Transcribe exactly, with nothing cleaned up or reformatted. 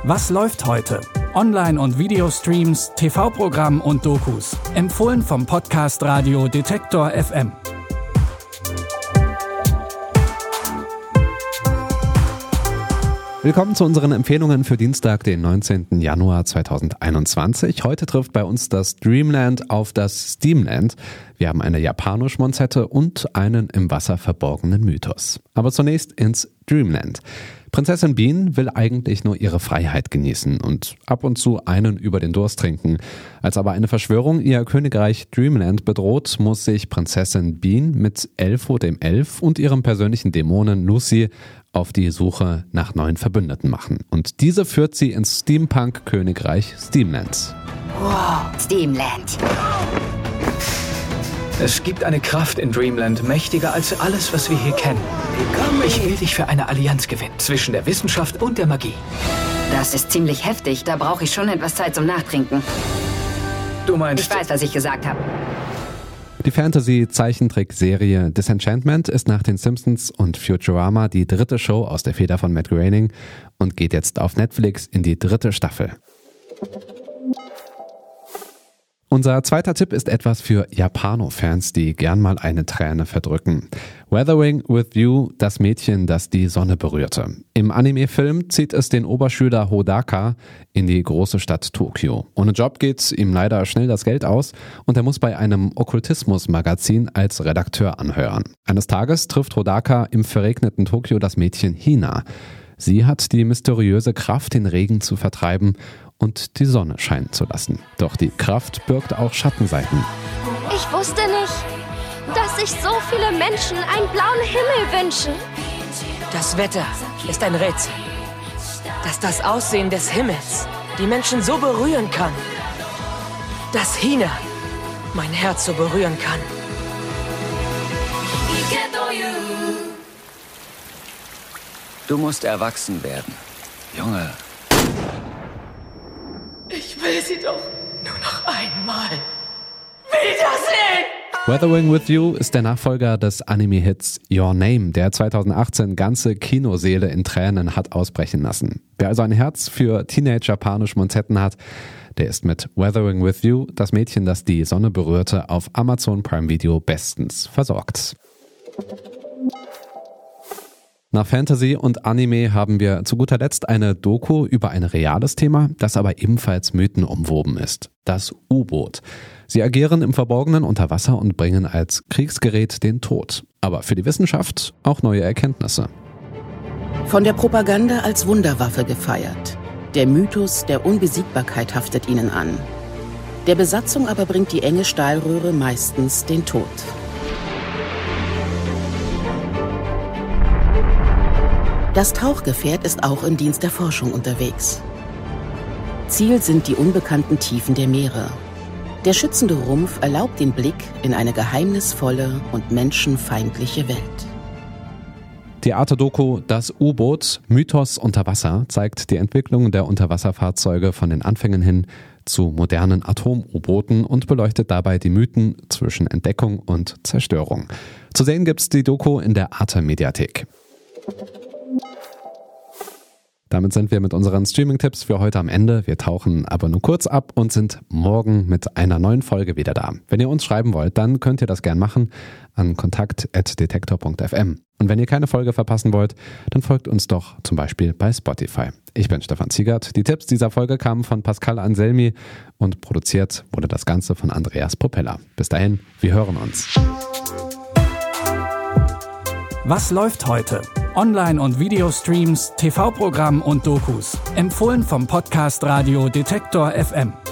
Was läuft heute? Online- und Videostreams, T V-Programm und Dokus. Empfohlen vom Podcast Radio Detektor F M. Willkommen zu unseren Empfehlungen für Dienstag, den neunzehnten Januar zweitausendeinundzwanzig. Heute trifft bei uns das Dreamland auf das Steamland. Wir haben eine Japano-Schmonzette und einen im Wasser verborgenen Mythos. Aber zunächst ins Dreamland. Prinzessin Bean will eigentlich nur ihre Freiheit genießen und ab und zu einen über den Durst trinken. Als aber eine Verschwörung ihr Königreich Dreamland bedroht, muss sich Prinzessin Bean mit Elfo dem Elf und ihrem persönlichen Dämonen Lucy auf die Suche nach neuen Verbündeten machen. Und diese führt sie ins Steampunk-Königreich Steamland. Wow, Steamland. Es gibt eine Kraft in Dreamland, mächtiger als alles, was wir hier kennen. Ich will dich für eine Allianz gewinnen, zwischen der Wissenschaft und der Magie. Das ist ziemlich heftig, da brauche ich schon etwas Zeit zum Nachtrinken. Du meinst... Ich weiß, was ich gesagt habe. Die Fantasy-Zeichentrickserie Disenchantment ist nach den Simpsons und Futurama die dritte Show aus der Feder von Matt Groening und geht jetzt auf Netflix in die dritte Staffel. Unser zweiter Tipp ist etwas für Japano-Fans, die gern mal eine Träne verdrücken. Weathering with You, das Mädchen, das die Sonne berührte. Im Anime-Film zieht es den Oberschüler Hodaka in die große Stadt Tokio. Ohne Job geht ihm leider schnell das Geld aus und er muss bei einem Okkultismus-Magazin als Redakteur anheuern. Eines Tages trifft Hodaka im verregneten Tokio das Mädchen Hina. Sie hat die mysteriöse Kraft, den Regen zu vertreiben und die Sonne scheinen zu lassen. Doch die Kraft birgt auch Schattenseiten. Ich wusste nicht, dass sich so viele Menschen einen blauen Himmel wünschen. Das Wetter ist ein Rätsel. Dass das Aussehen des Himmels die Menschen so berühren kann. Dass Hina mein Herz so berühren kann. Du musst erwachsen werden, Junge. Ich will sie doch nur noch einmal wiedersehen! Weathering with You ist der Nachfolger des Anime-Hits Your Name, der zweitausendachtzehn ganze Kinosäle in Tränen hat ausbrechen lassen. Wer also ein Herz für Teenage-Japanisch-Monzetten hat, der ist mit Weathering with You, das Mädchen, das die Sonne berührte, auf Amazon Prime Video bestens versorgt. Nach Fantasy und Anime haben wir zu guter Letzt eine Doku über ein reales Thema, das aber ebenfalls mythenumwoben ist. Das U-Boot. Sie agieren im Verborgenen unter Wasser und bringen als Kriegsgerät den Tod. Aber für die Wissenschaft auch neue Erkenntnisse. Von der Propaganda als Wunderwaffe gefeiert. Der Mythos der Unbesiegbarkeit haftet ihnen an. Der Besatzung aber bringt die enge Stahlröhre meistens den Tod. Das Tauchgefährt ist auch im Dienst der Forschung unterwegs. Ziel sind die unbekannten Tiefen der Meere. Der schützende Rumpf erlaubt den Blick in eine geheimnisvolle und menschenfeindliche Welt. Die Arte-Doku Das U-Boot, Mythos unter Wasser zeigt die Entwicklung der Unterwasserfahrzeuge von den Anfängen hin zu modernen Atom-U-Booten und beleuchtet dabei die Mythen zwischen Entdeckung und Zerstörung. Zu sehen gibt's die Doku in der Arte-Mediathek. Damit sind wir mit unseren Streaming-Tipps für heute am Ende. Wir tauchen aber nur kurz ab und sind morgen mit einer neuen Folge wieder da. Wenn ihr uns schreiben wollt, dann könnt ihr das gern machen an kontakt at detektor punkt f m. Und wenn ihr keine Folge verpassen wollt, dann folgt uns doch zum Beispiel bei Spotify. Ich bin Stefan Ziegert. Die Tipps dieser Folge kamen von Pascal Anselmi und produziert wurde das Ganze von Andreas Propeller. Bis dahin, wir hören uns. Was läuft heute? Online- und Videostreams, T V-Programm und Dokus. Empfohlen vom Podcast Radio Detektor F M.